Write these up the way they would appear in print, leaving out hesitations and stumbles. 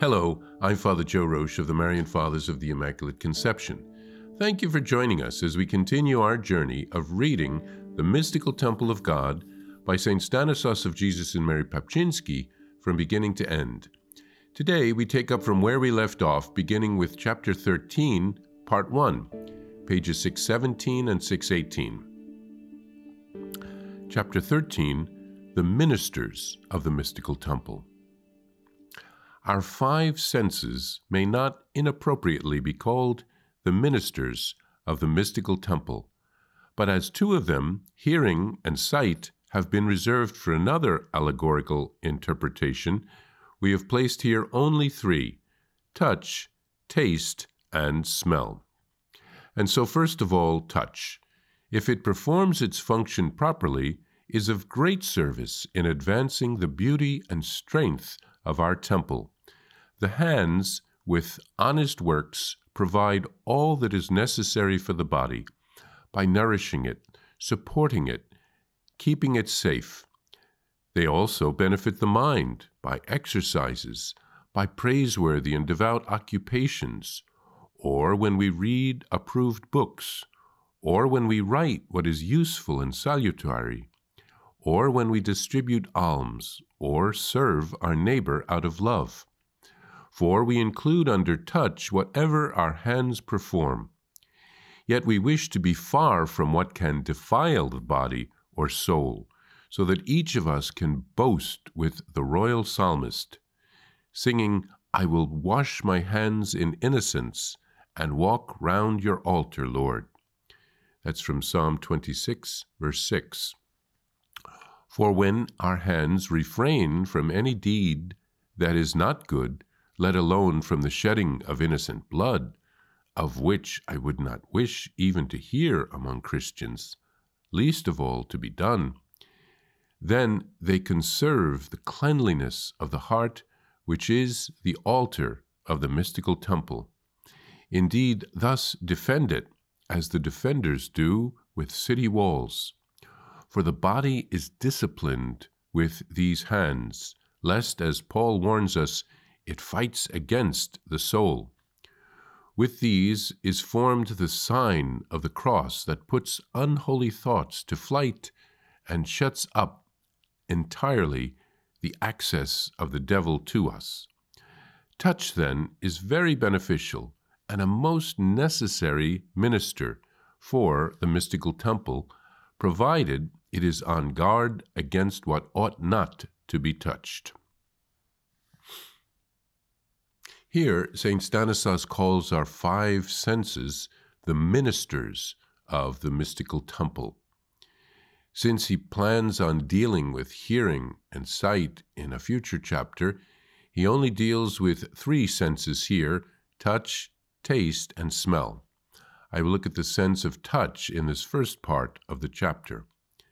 Hello, I'm Father Joe Roche of the Marian Fathers of the Immaculate Conception. Thank you for joining us as we continue our journey of reading The Mystical Temple of God by St. Stanislas of Jesus and Mary Papczynski from beginning to end. Today we take up from where we left off, beginning with Chapter 13, Part 1, pages 617 and 618. Chapter 13, The Ministers of the Mystical Temple. Our five senses may not inappropriately be called the ministers of the mystical temple, but as two of them, hearing and sight, have been reserved for another allegorical interpretation, we have placed here only three: touch, taste, and smell. And so first of all, touch, if it performs its function properly, is of great service in advancing the beauty and strength of our temple. The hands, with honest works, provide all that is necessary for the body by nourishing it, supporting it, keeping it safe. They also benefit the mind by exercises, by praiseworthy and devout occupations, or when we read approved books, or when we write what is useful and salutary, or when we distribute alms, or serve our neighbor out of love. For we include under touch whatever our hands perform. Yet we wish to be far from what can defile the body or soul, so that each of us can boast with the royal psalmist, singing, "I will wash my hands in innocence and walk round your altar, Lord." That's from Psalm 26, verse 6. For when our hands refrain from any deed that is not good, let alone from the shedding of innocent blood, of which I would not wish even to hear among Christians, least of all to be done, then they conserve the cleanliness of the heart, which is the altar of the mystical temple. Indeed, thus defend it, as the defenders do with city walls. For the body is disciplined with these hands, lest, as Paul warns us, it fights against the soul. With these is formed the sign of the cross that puts unholy thoughts to flight and shuts up entirely the access of the devil to us. Touch, then, is very beneficial and a most necessary minister for the mystical temple, provided it is on guard against what ought not to be touched. Here, St. Stanislas calls our five senses the ministers of the mystical temple. Since he plans on dealing with hearing and sight in a future chapter, he only deals with three senses here: touch, taste, and smell. I will look at the sense of touch in this first part of the chapter.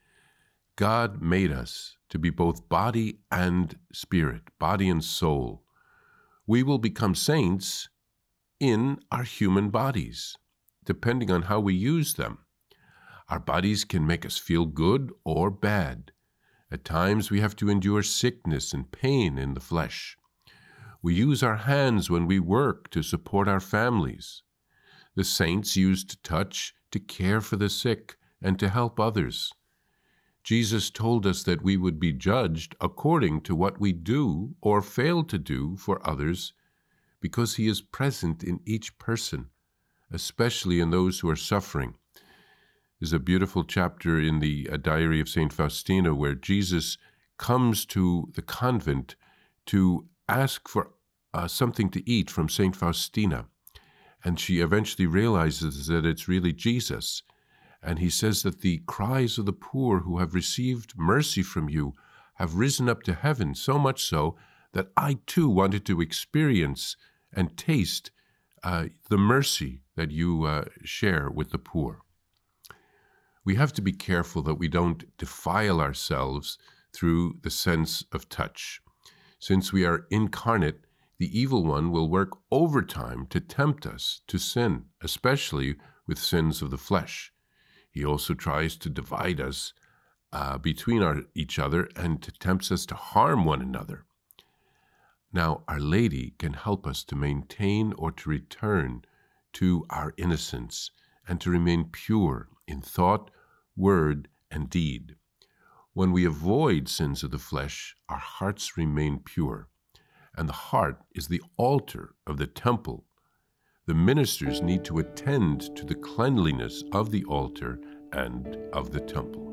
God made us to be both body and spirit, body and soul. We will become saints in our human bodies, depending on how we use them. Our bodies can make us feel good or bad. At times we have to endure sickness and pain in the flesh. We use our hands when we work to support our families. The saints used touch to care for the sick and to help others. Jesus told us that we would be judged according to what we do or fail to do for others, because he is present in each person, especially in those who are suffering. There's a beautiful chapter in the Diary of St. Faustina where Jesus comes to the convent to ask for something to eat from St. Faustina, and she eventually realizes that it's really Jesus. And he says that the cries of the poor who have received mercy from you have risen up to heaven, so much so that I too wanted to experience and taste the mercy that you share with the poor. We have to be careful that we don't defile ourselves through the sense of touch. Since we are incarnate, the evil one will work overtime to tempt us to sin, especially with sins of the flesh. He also tries to divide us between each other and tempts us to harm one another. Now, Our Lady can help us to maintain or to return to our innocence and to remain pure in thought, word, and deed. When we avoid sins of the flesh, our hearts remain pure, and the heart is the altar of the temple. The ministers need to attend to the cleanliness of the altar and of the temple.